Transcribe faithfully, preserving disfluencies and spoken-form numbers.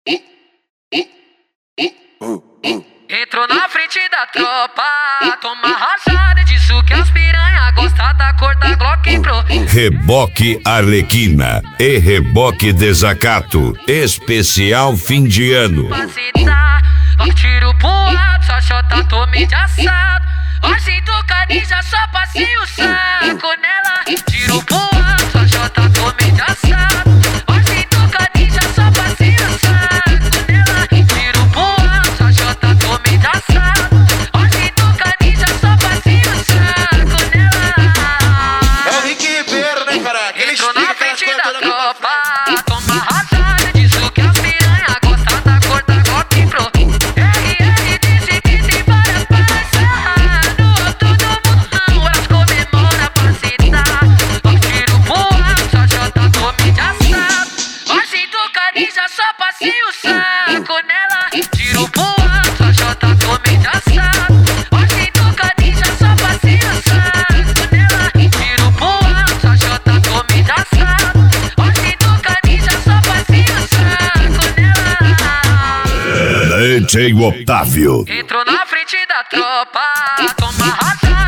Entrou na frente da tropa, toma rajada disso que as piranha gosta da cor da Glock Pro. Reboque Arlequina e Reboque Desacato, especial fim de ano. Ó tiro pro alto, só chota tome de assado. Ó sinto canija, só passei o saco nela. Tiro pro alto, só chota tome de assado. Ó sinto canija, só passei o saco nela. Tiro pro alto, só chota tome de assado. Ó sinto canija, só passei o saco nela. É o Rick Ribeiro, né, cara? Ele entrou na frente da tropa, toma rajada disso que as piranha gosta da cor da Glock Pro. R R disse que tem várias parças no alto do morrão, elas comemora pra citar. Ó tiro pro alto, só chota tome de assado. Ó sinto canija, só passei o saco nela. Tiro pro alto, só chota tome de assado. Ó sinto canija, só passei o saco nela. Tiro pro alto, só chota tome de assado. Ó sinto canija, só passei o saco nela. D J Otávio. Entrou na frente da tropa, toma rajada.